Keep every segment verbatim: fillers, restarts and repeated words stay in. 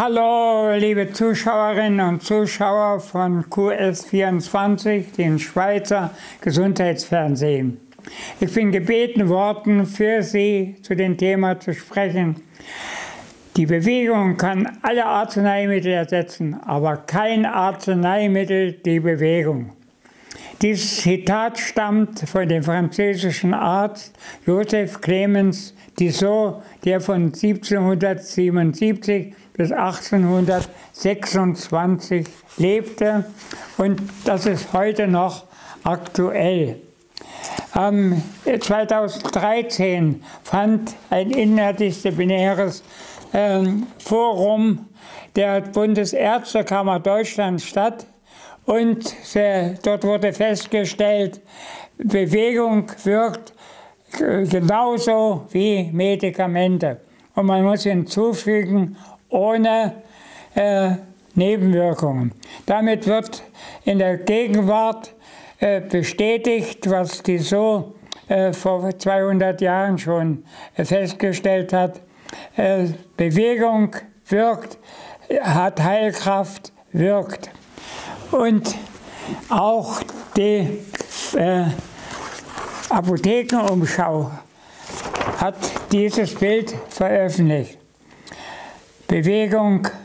Hallo, liebe Zuschauerinnen und Zuschauer von Q S vierundzwanzig, dem Schweizer Gesundheitsfernsehen. Ich bin gebeten worden, für Sie zu dem Thema zu sprechen. Die Bewegung kann alle Arzneimittel ersetzen, aber kein Arzneimittel die Bewegung. Dieses Zitat stammt von dem französischen Arzt Joseph Clemens Tissot, der von siebzehnhundertsiebenundsiebzig bis achtzehnhundertsechsundzwanzig lebte, und das ist heute noch aktuell. Ähm, zweitausenddreizehn fand ein interdisziplinäres ähm, Forum der Bundesärztekammer Deutschland statt, und äh, dort wurde festgestellt, Bewegung wirkt äh, genauso wie Medikamente. Und man muss hinzufügen, ohne äh, Nebenwirkungen. Damit wird in der Gegenwart äh, bestätigt, was Tissot äh, vor zweihundert Jahren schon äh, festgestellt hat. Äh, Bewegung wirkt, hat Heilkraft, wirkt. Und auch die äh, Apothekenumschau hat dieses Bild veröffentlicht. Bewegung,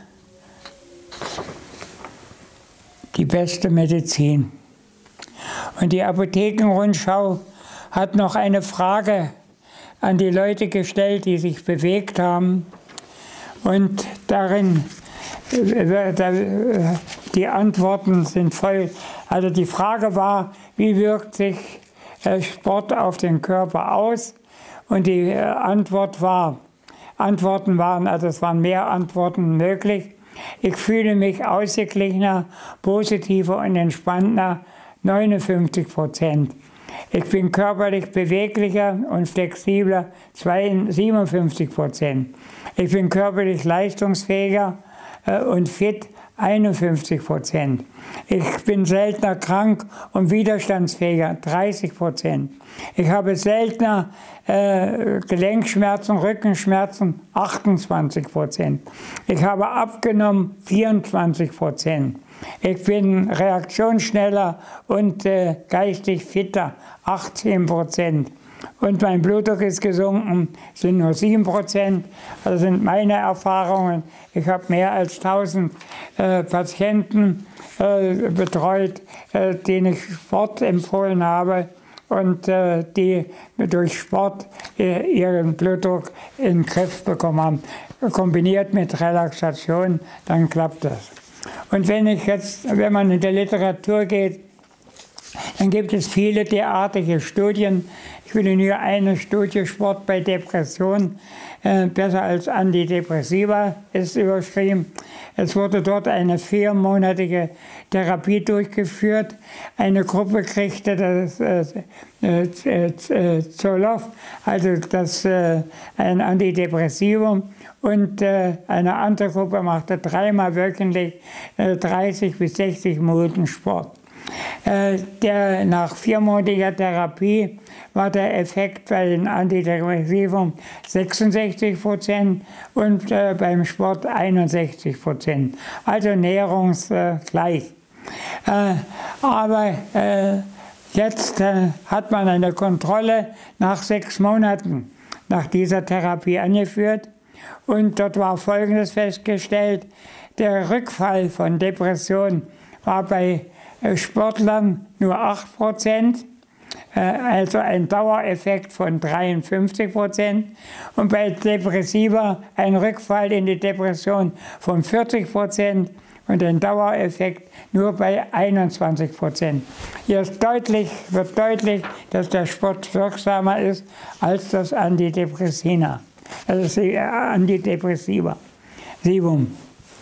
die beste Medizin. Und die Apothekenrundschau hat noch eine Frage an die Leute gestellt, die sich bewegt haben. Und darin, die Antworten sind voll. Also die Frage war, wie wirkt sich Sport auf den Körper aus? Und die Antwort war, Antworten waren, also es waren mehr Antworten möglich. Ich fühle mich ausgeglichener, positiver und entspannter, neunundfünfzig Prozent. Ich bin körperlich beweglicher und flexibler, siebenundfünfzig Prozent. Ich bin körperlich leistungsfähiger äh, und fit, einundfünfzig Prozent. Ich bin seltener krank und widerstandsfähiger, dreißig Prozent. Ich habe seltener äh, Gelenkschmerzen, Rückenschmerzen, achtundzwanzig Prozent. Ich habe abgenommen, vierundzwanzig Prozent. Ich bin reaktionsschneller und äh, geistig fitter, achtzehn Prozent. Und mein Blutdruck ist gesunken, sind nur sieben Prozent. Das sind meine Erfahrungen. Ich habe mehr als tausend äh, Patienten äh, betreut, äh, denen ich Sport empfohlen habe und äh, die durch Sport äh, ihren Blutdruck in den Griff bekommen haben. Kombiniert mit Relaxation, dann klappt das. Und wenn ich jetzt, wenn man in der Literatur geht, dann gibt es viele derartige Studien. Ich will nur eine Studie, Sport bei Depression, äh, besser als Antidepressiva, ist überschrieben. Es wurde dort eine viermonatige Therapie durchgeführt. Eine Gruppe kriegte das äh, äh, äh, Zoloft, also das, äh, ein Antidepressivum, und äh, eine andere Gruppe machte dreimal wöchentlich äh, dreißig bis sechzig Minuten Sport. Äh, der, nach viermonatiger Therapie war der Effekt bei den Antidepressivum sechsundsechzig Prozent und äh, beim Sport einundsechzig Prozent. Also näherungsgleich. Äh, aber äh, jetzt äh, hat man eine Kontrolle nach sechs Monaten nach dieser Therapie angeführt, und dort war Folgendes festgestellt: Der Rückfall von Depression war bei Sportlern nur acht Prozent, also ein Dauereffekt von dreiundfünfzig Prozent, und bei Depressiva ein Rückfall in die Depression von vierzig Prozent und ein Dauereffekt nur bei einundzwanzig Prozent. Hier ist deutlich, wird deutlich, dass der Sport wirksamer ist als das Antidepressina, also das Antidepressiva. Sivum.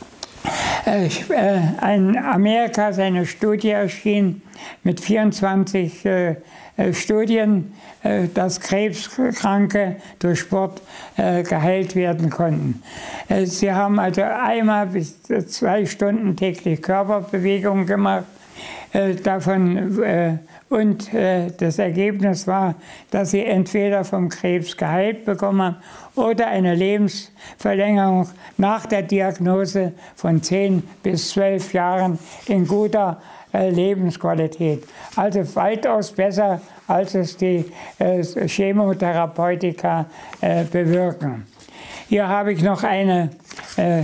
In Amerika ist eine Studie erschienen mit vierundzwanzig äh, Studien, äh, dass Krebskranke durch Sport äh, geheilt werden konnten. Äh, sie haben also einmal bis zwei Stunden täglich Körperbewegung gemacht. Äh, davon äh, Und äh, das Ergebnis war, dass sie entweder vom Krebs geheilt bekommen haben oder eine Lebensverlängerung nach der Diagnose von zehn bis zwölf Jahren in guter äh, Lebensqualität. Also weitaus besser, als es die äh, Chemotherapeutika äh, bewirken. Hier habe ich noch eine äh, äh,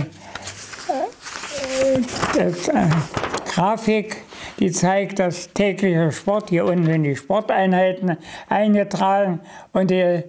äh, Grafik, die zeigt das tägliche Sport. Hier unten sind die Sporteinheiten eingetragen und die, äh,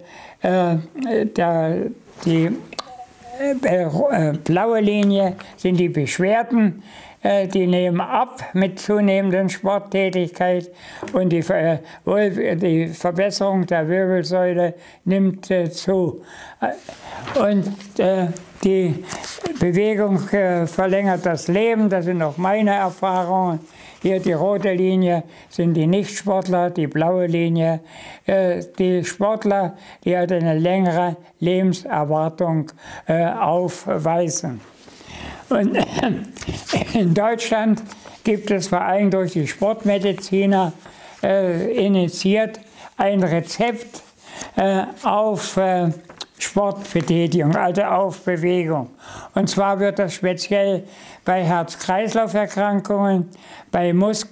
der, die äh, äh, blaue Linie sind die Beschwerden. Äh, die nehmen ab mit zunehmender Sporttätigkeit und die, äh, die Verbesserung der Wirbelsäule nimmt äh, zu. Und äh, die Bewegung äh, verlängert das Leben, das sind auch meine Erfahrungen. Hier die rote Linie sind die Nichtsportler, die blaue Linie äh, die Sportler, die halt eine längere Lebenserwartung äh, aufweisen. Und in Deutschland gibt es vor allem durch die Sportmediziner äh, initiiert ein Rezept äh, auf äh, Sportbetätigung, also auf Bewegung. Und zwar wird das speziell bei Herz-Kreislauf-Erkrankungen, bei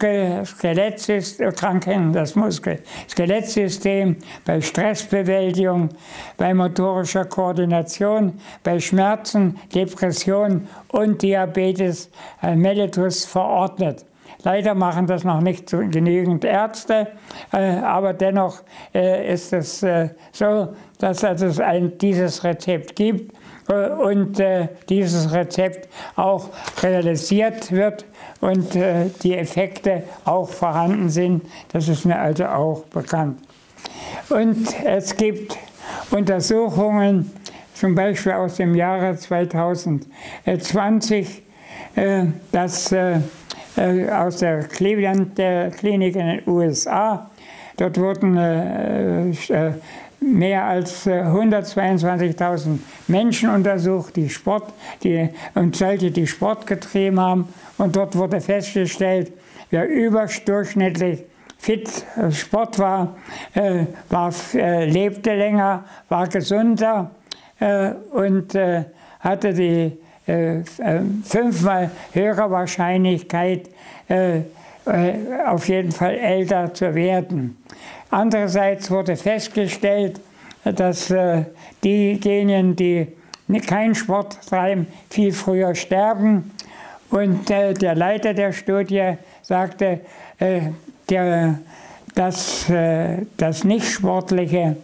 Muskel-Skeletterkrankungen, das Muskel-Skelettsystem, bei Stressbewältigung, bei motorischer Koordination, bei Schmerzen, Depressionen und Diabetes äh, mellitus verordnet. Leider machen das noch nicht so genügend Ärzte, äh, aber dennoch äh, ist es äh, so, dass es ein, dieses Rezept gibt äh, und äh, dieses Rezept auch realisiert wird und äh, die Effekte auch vorhanden sind. Das ist mir also auch bekannt. Und es gibt Untersuchungen, zum Beispiel aus dem Jahre zweitausendzwanzig, äh, dass äh, aus der Cleveland der Klinik in den U S A. Dort wurden äh, äh, mehr als äh, hundertzweiundzwanzigtausend Menschen untersucht, die Sport, die, und solche, die Sport getrieben haben. Und dort wurde festgestellt, wer überdurchschnittlich fit äh, Sport war, äh, war äh, lebte länger, war gesunder äh, und äh, hatte die Äh, fünfmal höhere Wahrscheinlichkeit, äh, äh, auf jeden Fall älter zu werden. Andererseits wurde festgestellt, dass äh, diejenigen, die keinen Sport treiben, viel früher sterben. Und äh, der Leiter der Studie sagte, äh, der, dass äh, das nichtsportliche,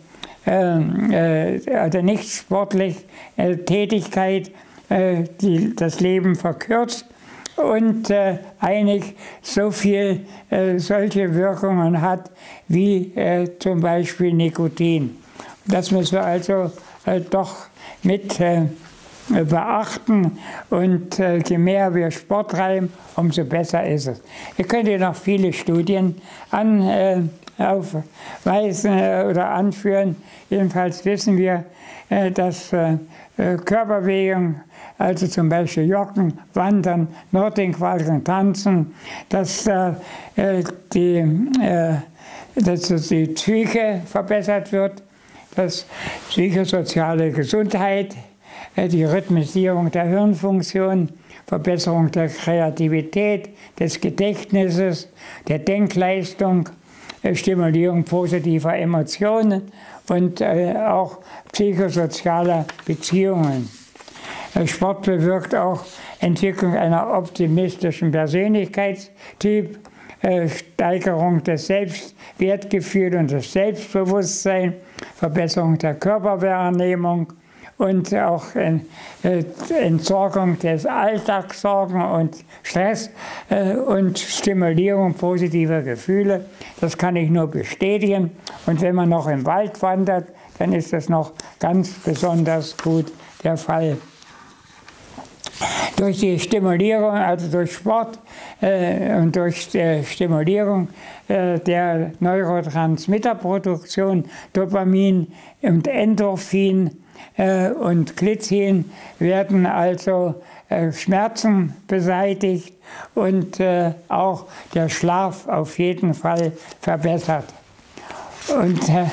äh, äh, also nichtsportliche äh, Tätigkeit Die, das Leben verkürzt und äh, eigentlich so viel äh, solche Wirkungen hat wie äh, zum Beispiel Nikotin. Das müssen wir also äh, doch mit äh, beachten und äh, je mehr wir Sport treiben, umso besser ist es. Wir können hier noch viele Studien an, äh, aufweisen äh, oder anführen. Jedenfalls wissen wir, äh, dass äh, Körperbewegung, also zum Beispiel Joggen, Wandern, Nordic-Walking, Tanzen, dass, äh, die, äh, dass die Psyche verbessert wird, dass psychosoziale Gesundheit, äh, die Rhythmisierung der Hirnfunktion, Verbesserung der Kreativität, des Gedächtnisses, der Denkleistung, äh, Stimulierung positiver Emotionen und äh, auch psychosozialer Beziehungen. Sport bewirkt auch Entwicklung einer optimistischen Persönlichkeitstyp, äh, Steigerung des Selbstwertgefühls und des Selbstbewusstseins, Verbesserung der Körperwahrnehmung und auch äh, Entsorgung des Alltagssorgen und Stress äh, und Stimulierung positiver Gefühle. Das kann ich nur bestätigen. Und wenn man noch im Wald wandert, dann ist das noch ganz besonders gut der Fall. Durch die Stimulierung, also durch Sport äh, und durch die Stimulierung äh, der Neurotransmitterproduktion, Dopamin und Endorphin, äh, und Glycin werden also äh, Schmerzen beseitigt und äh, auch der Schlaf auf jeden Fall verbessert. Und äh,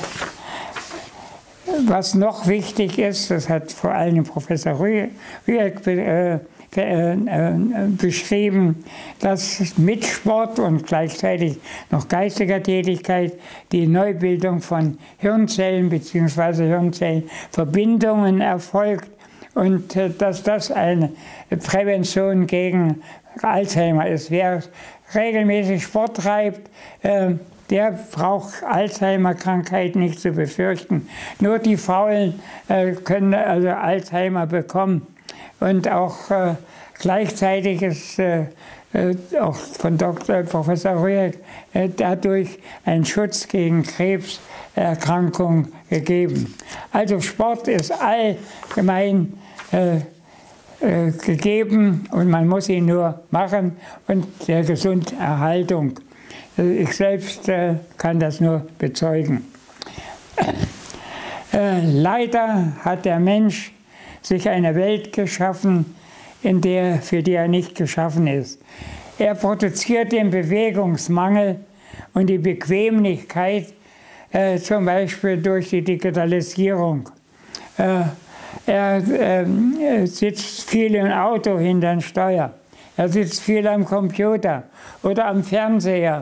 was noch wichtig ist, das hat vor allem Professor Rüegg äh, äh, äh, beschrieben, dass mit Sport und gleichzeitig noch geistiger Tätigkeit die Neubildung von Hirnzellen bzw. Hirnzellenverbindungen erfolgt und äh, dass das eine Prävention gegen Alzheimer ist. Wer regelmäßig Sport treibt, äh, der braucht Alzheimer-Krankheit nicht zu befürchten. Nur die Faulen äh, können also Alzheimer bekommen. Und auch äh, gleichzeitig ist äh, äh, auch von Doktor Professor Rüegg äh, dadurch ein Schutz gegen Krebserkrankung gegeben. Also Sport ist allgemein äh, äh, gegeben und man muss ihn nur machen und der Gesunderhaltung. Ich selbst äh, kann das nur bezeugen. Äh, leider hat der Mensch sich eine Welt geschaffen, in der, für die er nicht geschaffen ist. Er produziert den Bewegungsmangel und die Bequemlichkeit, äh, zum Beispiel durch die Digitalisierung. Äh, er äh, sitzt viel im Auto hinterm Steuer. Er sitzt viel am Computer oder am Fernseher.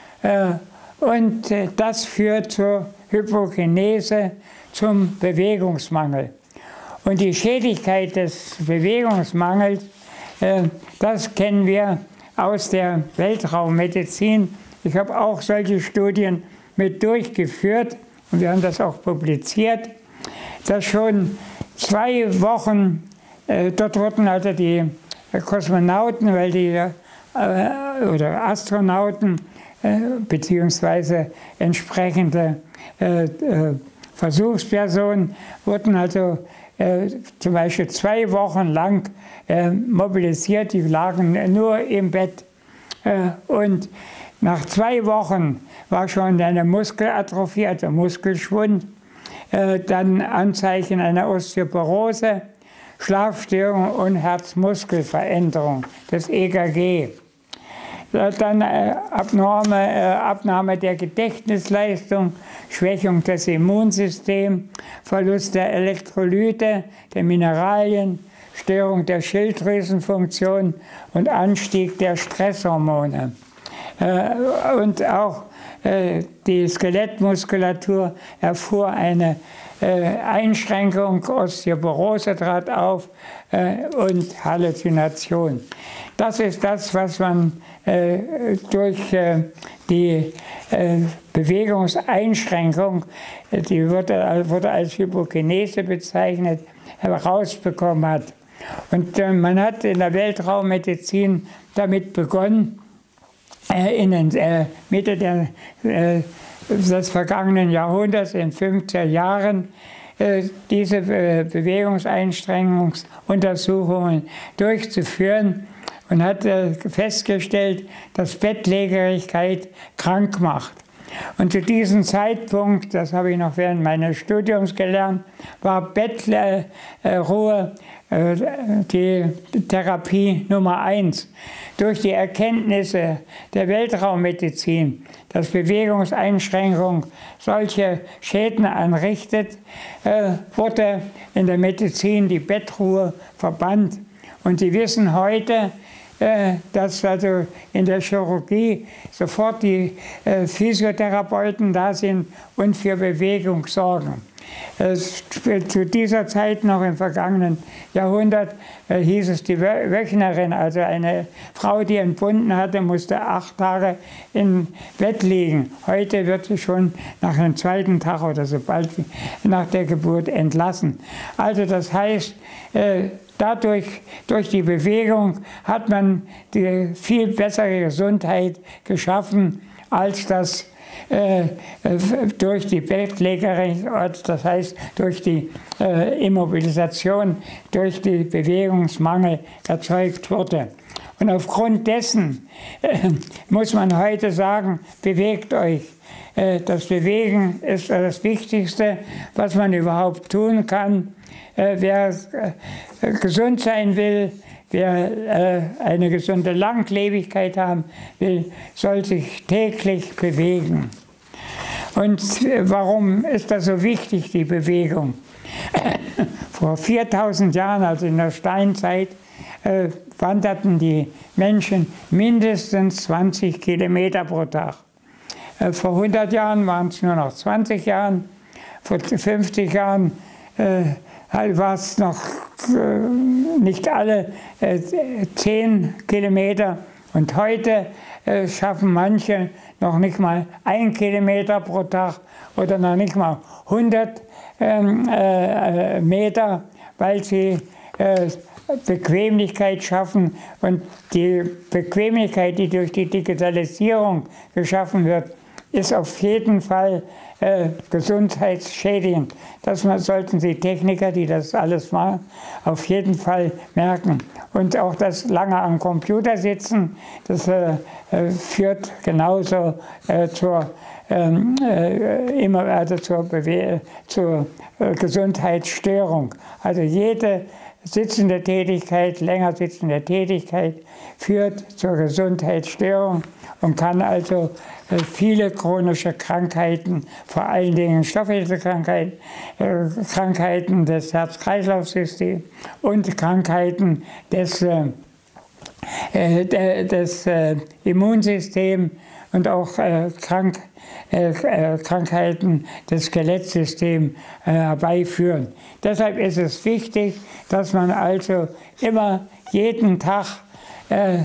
Und das führt zur Hypokinese, zum Bewegungsmangel. Und die Schädigkeit des Bewegungsmangels, das kennen wir aus der Weltraummedizin. Ich habe auch solche Studien mit durchgeführt und wir haben das auch publiziert, dass schon zwei Wochen, dort wurden also die Kosmonauten, weil die, oder Astronauten, beziehungsweise entsprechende äh, äh, Versuchspersonen wurden also äh, zum Beispiel zwei Wochen lang äh, mobilisiert, die lagen nur im Bett. Äh, und nach zwei Wochen war schon eine Muskelatrophie, also Muskelschwund, äh, dann Anzeichen einer Osteoporose, Schlafstörung und Herzmuskelveränderung, das E K G. Dann äh, abnorme äh, Abnahme der Gedächtnisleistung, Schwächung des Immunsystems, Verlust der Elektrolyte, der Mineralien, Störung der Schilddrüsenfunktion und Anstieg der Stresshormone. Äh, und auch äh, die Skelettmuskulatur erfuhr eine äh, Einschränkung, Osteoporose trat auf äh, und Halluzination. Das ist das, was man äh, durch äh, die äh, Bewegungseinschränkung, die wurde, wurde als Hypokinese bezeichnet, herausbekommen hat. Und äh, man hat in der Weltraummedizin damit begonnen, äh, in den äh, Mitte der, äh, des vergangenen Jahrhunderts, in fünfziger Jahren, äh, diese äh, Bewegungseinschränkungsuntersuchungen durchzuführen. Und hat äh, festgestellt, dass Bettlägerigkeit krank macht. Und zu diesem Zeitpunkt, das habe ich noch während meines Studiums gelernt, war Bettruhe äh, die Therapie Nummer eins. Durch die Erkenntnisse der Weltraummedizin, dass Bewegungseinschränkung solche Schäden anrichtet, äh, wurde in der Medizin die Bettruhe verbannt. Und Sie wissen heute, dass also in der Chirurgie sofort die Physiotherapeuten da sind und für Bewegung sorgen. Zu dieser Zeit, noch im vergangenen Jahrhundert, hieß es die Wöchnerin, also eine Frau, die entbunden hatte, musste acht Tage im Bett liegen. Heute wird sie schon nach dem zweiten Tag oder sobald nach der Geburt entlassen. Also das heißt, dadurch, durch die Bewegung hat man die viel bessere Gesundheit geschaffen, als das äh, durch die Bettlägerung, das heißt durch die äh, Immobilisation, durch den Bewegungsmangel erzeugt wurde. Und aufgrund dessen äh, muss man heute sagen, bewegt euch. Äh, das Bewegen ist das Wichtigste, was man überhaupt tun kann. Äh, wer äh, gesund sein will, wer äh, eine gesunde Langlebigkeit haben will, soll sich täglich bewegen. Und warum ist das so wichtig, die Bewegung? Vor viertausend Jahren, also in der Steinzeit, äh, wanderten die Menschen mindestens zwanzig Kilometer pro Tag. Äh, vor hundert Jahren waren es nur noch zwanzig Jahren, vor fünfzig Jahren äh, war es noch äh, nicht alle äh, zehn Kilometer. Und heute äh, schaffen manche noch nicht mal ein Kilometer pro Tag oder noch nicht mal hundert ähm, äh, Meter, weil sie äh, Bequemlichkeit schaffen. Und die Bequemlichkeit, die durch die Digitalisierung geschaffen wird, ist auf jeden Fall äh, gesundheitsschädigend. Das sollten die Techniker, die das alles machen, auf jeden Fall merken. Und auch das lange am Computer sitzen, das äh, äh, führt genauso äh, zur, ähm, äh, immer, also zur, Bewe zur äh, Gesundheitsstörung. Also jede sitzende Tätigkeit, länger sitzende Tätigkeit führt zur Gesundheitsstörung und kann also äh, viele chronische Krankheiten, vor allen Dingen Stoffwechselkrankheiten, äh, Krankheiten des Herz-Kreislauf-Systems und Krankheiten des, äh, äh, des äh, Immunsystems und auch äh, krank, äh, äh, Krankheiten des Skelettsystems äh, herbeiführen. Deshalb ist es wichtig, dass man also immer jeden Tag äh,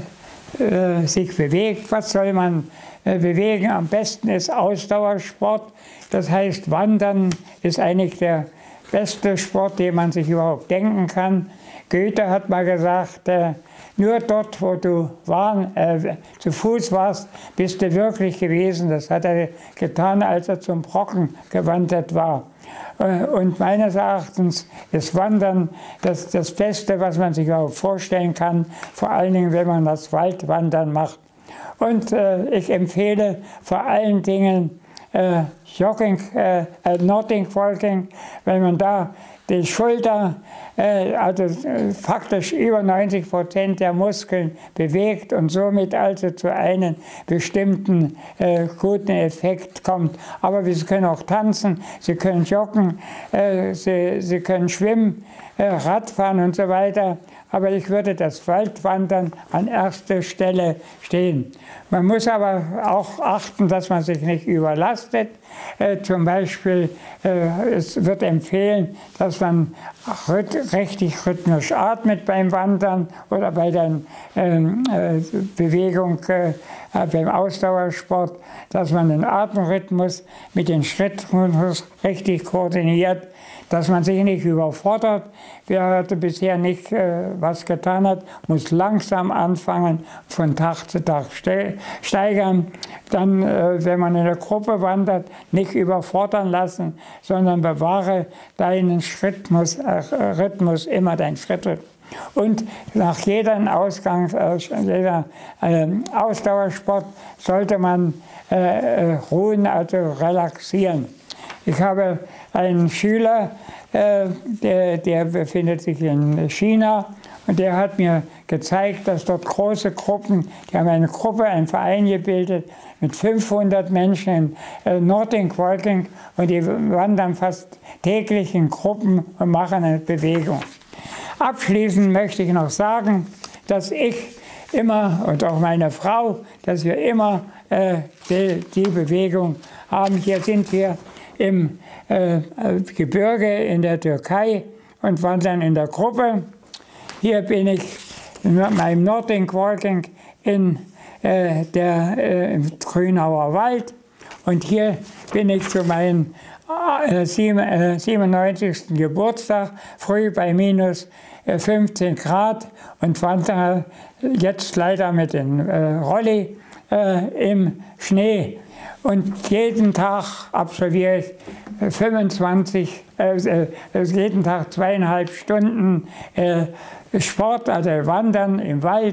äh, sich bewegt. Was soll man äh, bewegen? Am besten ist Ausdauersport. Das heißt, Wandern ist eigentlich der beste Sport, den man sich überhaupt denken kann. Goethe hat mal gesagt, äh, nur dort, wo du war, äh, zu Fuß warst, bist du wirklich gewesen. Das hat er getan, als er zum Brocken gewandert war. Äh, und meines Erachtens ist Wandern das, das Beste, was man sich überhaupt vorstellen kann, vor allen Dingen, wenn man das Waldwandern macht. Und äh, ich empfehle vor allen Dingen äh, Jogging, äh, Nordic Walking, wenn man da die Schulter, äh, also äh, faktisch über neunzig Prozent der Muskeln bewegt und somit also zu einem bestimmten äh, guten Effekt kommt. Aber Sie können auch tanzen, Sie können joggen, äh, Sie, Sie können schwimmen, äh, Radfahren und so weiter. Aber ich würde das Waldwandern an erster Stelle stehen. Man muss aber auch achten, dass man sich nicht überlastet. Äh, zum Beispiel, äh, es wird empfehlen, dass man rhyth richtig rhythmisch atmet beim Wandern oder bei der ähm, äh, Bewegung, äh, beim Ausdauersport, dass man den Atemrhythmus mit dem Schrittrhythmus richtig koordiniert, dass man sich nicht überfordert. Wer heute bisher nicht äh, was getan hat, muss langsam anfangen, von Tag zu Tag ste steigern. Dann, äh, wenn man in der Gruppe wandert, nicht überfordern lassen, sondern bewahre deinen Schrittmus, äh, Rhythmus, immer deinen Schrittrhythmus. Und nach jedem Ausgang, äh, jeder äh, Ausdauersport sollte man äh, ruhen, also relaxieren. Ich habe einen Schüler, äh, der, der befindet sich in China und der hat mir gezeigt, dass dort große Gruppen, die haben eine Gruppe, einen Verein gebildet mit fünfhundert Menschen in äh, Nordic Walking und die wandern fast täglich in Gruppen und machen eine Bewegung. Abschließend möchte ich noch sagen, dass ich immer und auch meine Frau, dass wir immer äh, die, die Bewegung haben. Hier sind wir im äh, Gebirge in der Türkei und wandern in der Gruppe. Hier bin ich in meinem Nordic Walking in äh, der äh, im Grünauer Wald und hier bin ich zu meinem äh, siebenundneunzigsten Geburtstag, früh bei minus äh, fünfzehn Grad und wandere jetzt leider mit dem äh, Rolli äh, im Schnee. Und jeden Tag absolviere ich fünfundzwanzig, äh, äh, jeden Tag zweieinhalb Stunden äh, Sport, also Wandern im Wald.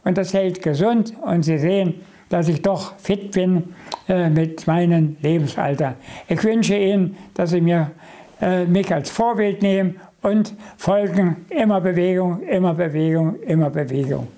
und das hält gesund. Und Sie sehen, dass ich doch fit bin äh, mit meinem Lebensalter. Ich wünsche Ihnen, dass Sie mir, äh, mich als Vorbild nehmen und folgen. Immer Bewegung, immer Bewegung, immer Bewegung.